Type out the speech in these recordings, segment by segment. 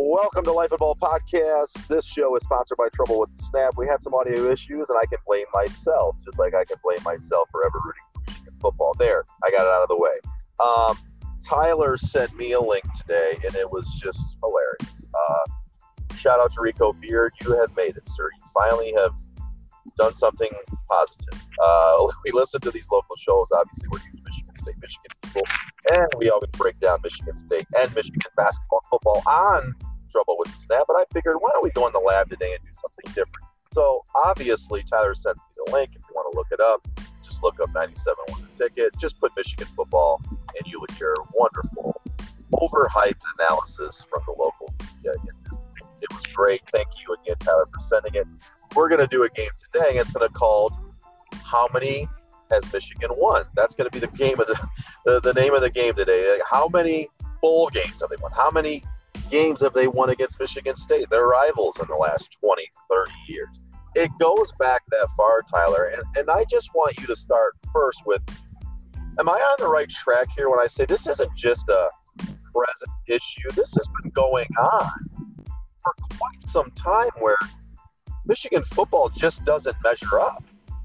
Welcome to Life Football Podcast. This show is sponsored by Trouble with the Snap. We had some audio issues, and I can blame myself, just like I can blame myself for ever rooting for Michigan football. There, I got it out of the way. Tyler sent me a link today, and it was just hilarious. Shout out to Rico Beard. You have made it, sir. You finally have done something positive. We listen to these local shows. Obviously, we're huge Michigan State, Michigan people, and we always break down Michigan State and Michigan basketball and football on Trouble with the Snap. But I figured, why don't we go in the lab today and do something different? So obviously, Tyler sent me the link. If you want to look it up, just look up 97.1 The Ticket. Just put Michigan football, and you would hear wonderful, overhyped analysis from the local media. It was great. Thank you again, Tyler, for sending it. We're going to do a game today, and it's going to be called How Many Has Michigan Won? That's going to be the game of the name of the game today. Like, how many bowl games have they won? How many games have they won against Michigan State, their rivals, in the last 20, 30 years? It goes back that far, Tyler, and I just want you to start first with, am I on the right track here when I say this isn't just a present issue? This has been going on for quite some time where Michigan football just doesn't measure up.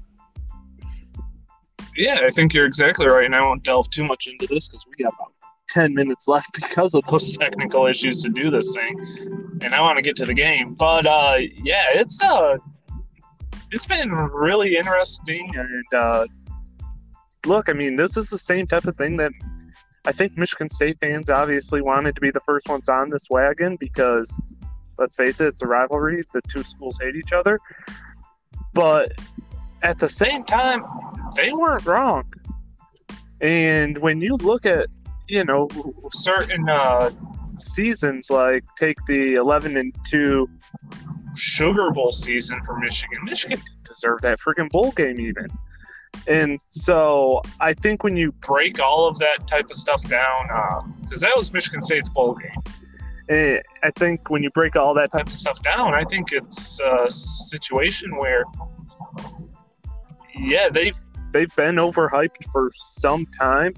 Yeah, I think you're exactly right, and I won't delve too much into this because we got about 10 minutes left because of those technical issues to do this thing, and I want to get to the game. But, yeah, it's been really interesting, and look, I mean, this is the same type of thing that I think Michigan State fans obviously wanted to be the first ones on this wagon because, let's face it, it's a rivalry. The two schools hate each other. But at the same time, they weren't wrong. And when you look at, certain seasons, like take the 11-2 Sugar Bowl season for Michigan. Michigan didn't deserve that freaking bowl game even. And so I think when you break all of that type of stuff down, because that was Michigan State's bowl game. I think when you break all that type of stuff down, I think it's a situation where, yeah, they've been overhyped for some time,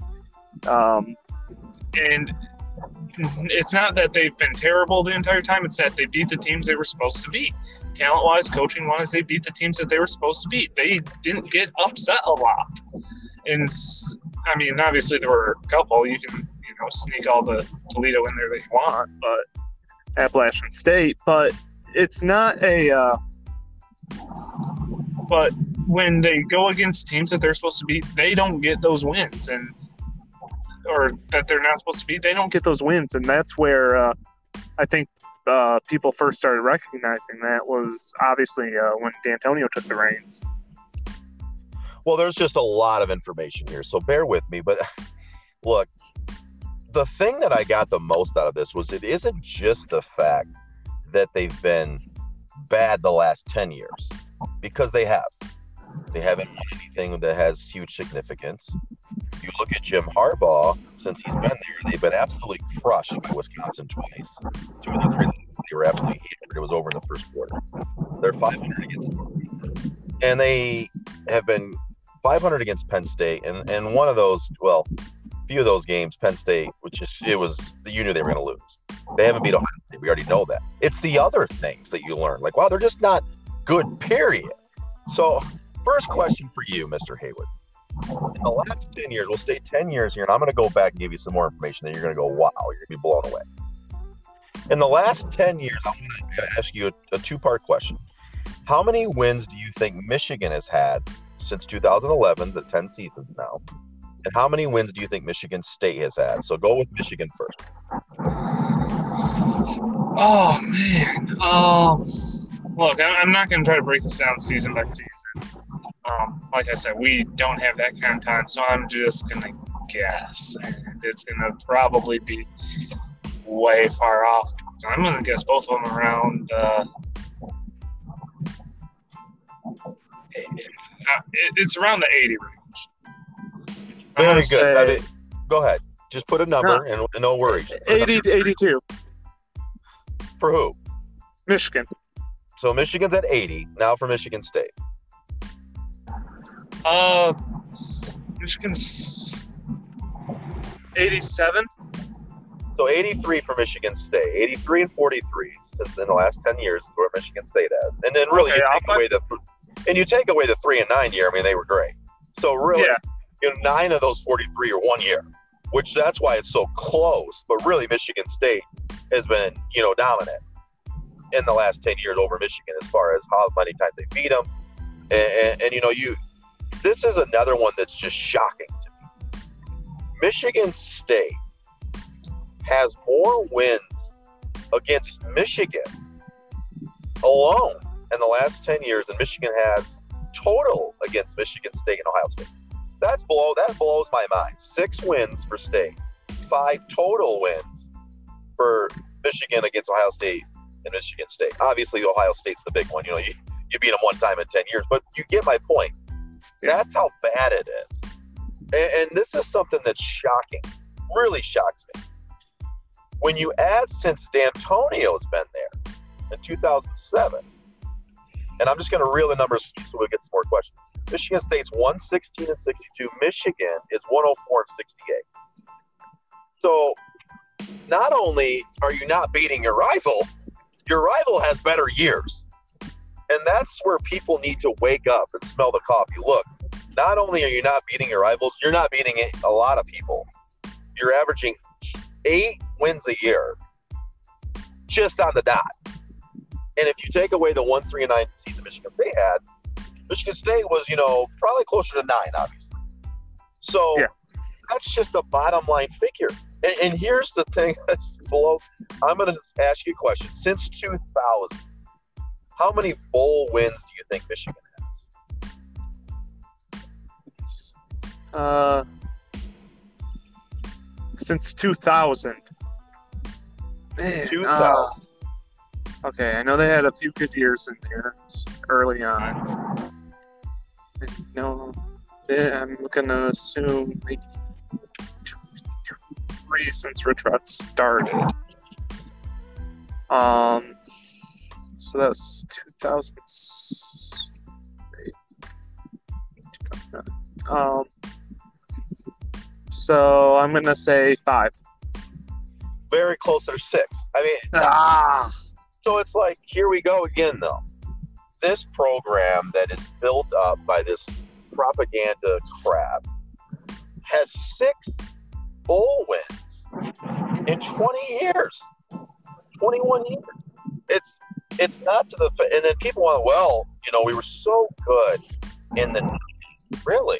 and it's not that they've been terrible the entire time. It's that they beat the teams they were supposed to beat. Talent-wise, coaching-wise, they beat the teams that they were supposed to beat. They didn't get upset a lot. And, I mean, obviously there were a couple. You can, sneak all the Toledo in there that you want, but Appalachian State. But it's not a but when they go against teams that they're supposed to beat, they don't get those wins. Or that they're not supposed to beat, they don't get those wins. And that's where I think people first started recognizing that was obviously when D'Antonio took the reins. Well, there's just a lot of information here, so bear with me. But look, the thing that I got the most out of this was it isn't just the fact that they've been bad the last 10 years, because they have. They haven't won anything that has huge significance. You look at Jim Harbaugh, since he's been there, they've been absolutely crushed by Wisconsin twice. 2 of the 3 they were absolutely hammered. It was over in the first quarter. They're 500 against them. And they have been 500 against Penn State. And one of those, well, few of those games, Penn State, you knew they were going to lose. They haven't beat Ohio State. We already know that. It's the other things that you learn. Like, wow, they're just not good, period. So, first question for you, Mr. Haywood. In the last 10 years, we'll stay 10 years here, and I'm going to go back and give you some more information, and you're going to go, wow, you're going to be blown away. In the last 10 years, I'm going to ask you a two-part question. How many wins do you think Michigan has had since 2011, the 10 seasons now? And how many wins do you think Michigan State has had? So go with Michigan first. Oh, man. Look, I'm not going to try to break this down season by season. Like I said, we don't have that kind of time, so I'm just going to guess. And it's going to probably be way far off. So I'm going to guess both of them around it's around the 80 range. Very good. Go ahead. Just put a number and no worries. 82. For who? Michigan. So Michigan's at 80. Now for Michigan State. Michigan's 87. So 83 for Michigan State, 83 and 43 since in the last 10 years is where Michigan State has. And then really you take away the 3 and 9 year, I mean, they were great. So really, 9 of those 43 are 1 year, which that's why it's so close. But really, Michigan State has been, dominant in the last 10 years over Michigan as far as how many times they beat them. And this is another one that's just shocking to me. Michigan State has more wins against Michigan alone in the last 10 years than Michigan has total against Michigan State and Ohio State. That blows my mind. 6 wins for State, 5 total wins for Michigan against Ohio State and Michigan State. Obviously, Ohio State's the big one. You beat them one time in 10 years, but you get my point. That's how bad it is. And this is something that's shocking, really shocks me. When you add since D'Antonio's been there in 2007, and I'm just going to reel the numbers so we'll get some more questions. Michigan State's 116 and 62. Michigan is 104 and 68. So not only are you not beating your rival has better years. And that's where people need to wake up and smell the coffee. Look, not only are you not beating your rivals, you're not beating a lot of people. You're averaging 8 wins a year just on the dot. And if you take away the 1-3-9 season Michigan State had, Michigan State was, probably closer to 9, obviously. So that's just a bottom line figure. And here's the thing that's below. I'm going to ask you a question. Since 2000, how many bowl wins do you think Michigan has? Since 2000. Man, 2000. Okay, I know they had a few good years in there early on. No, I'm going to assume maybe 3 since Rich Rod started. So that was 2008. So I'm gonna say 5. Very close to 6. I mean, So it's like, here we go again, though. This program that is built up by this propaganda crap has 6 bowl wins in 20 years, 21 years. It's not to the – and then people want, we were so good in the – really?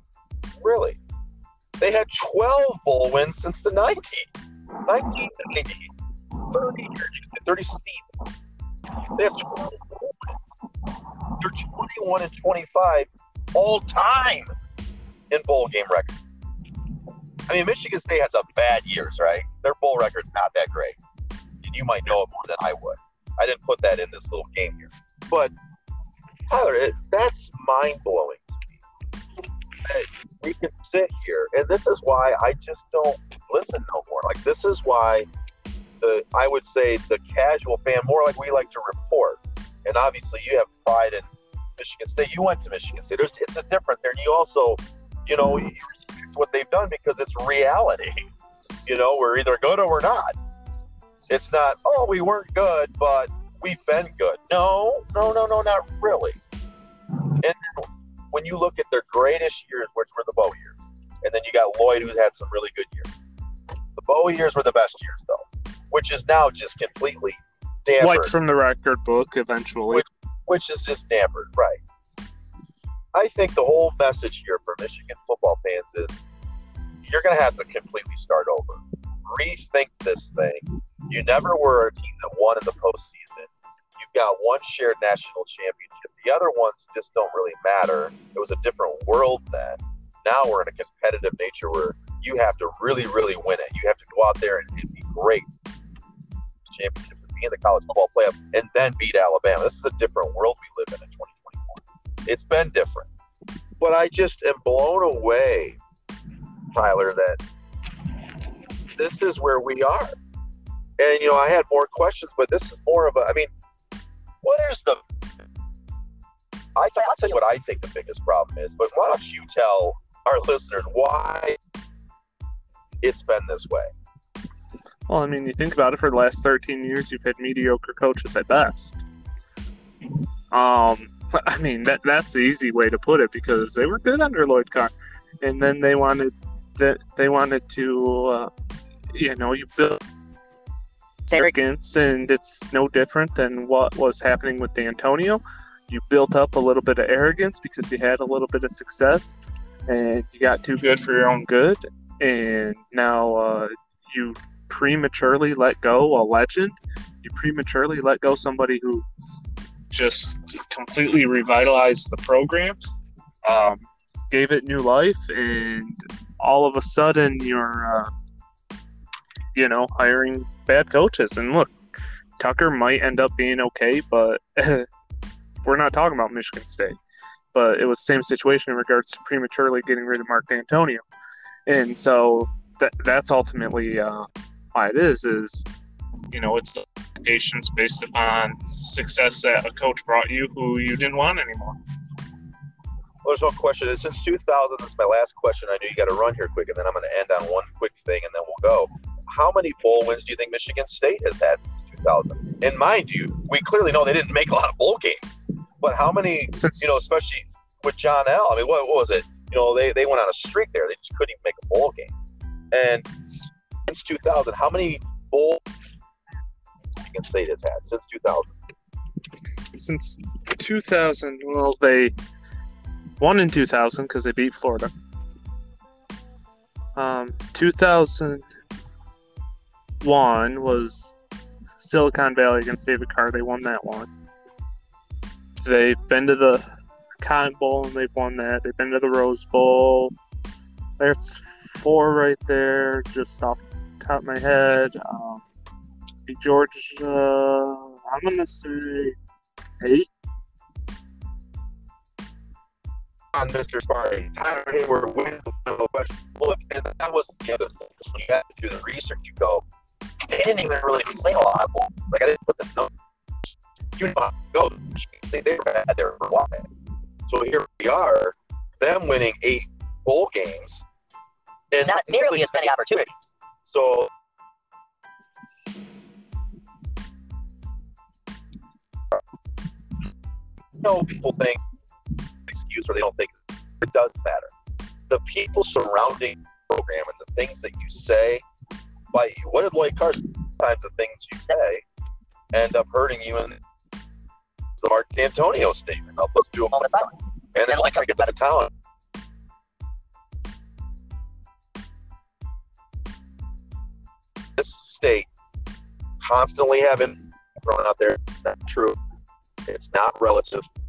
They had 12 bowl wins since the 1990. 30 years, 30 seasons. They have 12 bowl wins. They're 21 and 25 all time in bowl game record. I mean, Michigan State had some bad years, right? Their bowl record's not that great. And you might know it more than I would. I didn't put that in this little game here. But, Tyler, that's mind-blowing to me. We can sit here, and this is why I just don't listen no more. Like, this is why I would say the casual fan, more like we like to report. And obviously you have pride in Michigan State. You went to Michigan State. It's a difference there. And you also, you respect what they've done because it's reality. We're either good or we're not. It's not, we weren't good, but we've been good. No, not really. And when you look at their greatest years, which were the Bow years, and then you got Lloyd, who's had some really good years. The Bow years were the best years, though, which is now just completely dampered. Wiped from the record book eventually. Which is just dampered, right. I think the whole message here for Michigan football fans is you're going to have to completely start over. Rethink this thing. You never were a team that won in the postseason. You've got one shared national championship. The other ones just don't really matter. It was a different world then. Now we're in a competitive nature where you have to really, really win it. You have to go out there and be great. Championships and be in the college football playoff and then beat Alabama. This is a different world we live in 2021. It's been different. But I just am blown away, Tyler, that this is where we are. And, I had more questions, but this is more of I'll tell you what I think the biggest problem is, but why don't you tell our listeners why it's been this way? Well, I mean, you think about it, for the last 13 years, you've had mediocre coaches at best. I mean, that's the easy way to put it, because they were good under Lloyd Carr, and then they wanted to, you build arrogance, and it's no different than what was happening with D'Antonio. You built up a little bit of arrogance because you had a little bit of success, and you got too good for your own good, and now you prematurely let go a legend. You prematurely let go somebody who just completely revitalized the program, gave it new life, and all of a sudden you're, hiring bad coaches. And look, Tucker might end up being okay, but we're not talking about Michigan State. But it was the same situation in regards to prematurely getting rid of Mark D'Antonio. And so that's ultimately why it is, it's patience based upon success that a coach brought you who you didn't want anymore. Well, there's no question. Since 2000, this is my last question. I know you got to run here quick, and then I'm going to end on one quick thing, and then we'll go. How many bowl wins do you think Michigan State has had since 2000? And mind you, we clearly know they didn't make a lot of bowl games. But how many, especially with John L., I mean, what was it? They went on a streak there. They just couldn't even make a bowl game. And since 2000, how many bowl Michigan State has had since 2000? Since 2000, well, they won in 2000 because they beat Florida. 2001 was Silicon Valley against David Carr. They won that one. They've been to the Cotton Bowl and they've won that. They've been to the Rose Bowl. There's 4 right there, just off the top of my head. Georgia, I'm going to say 8. On Mr. Sparty, Tyler Hayward wins the final question. Look, and that was the other thing. When you have to do the research, you go, they didn't even really play a lot of bowls. Like, I didn't put the numbers. You know how to go. They were bad there for a while. So here we are, them winning 8 bowl games, and not nearly as many opportunities. So, people think excuse, or they don't think it does matter. The people surrounding the program and the things that you say bite you. What did Lloyd Carr sometimes the things you say end up hurting you in the Mark D'Antonio statement? Let's do a moment of silence. And then I get out of town. This state constantly having thrown out there. It's not true. It's not relative.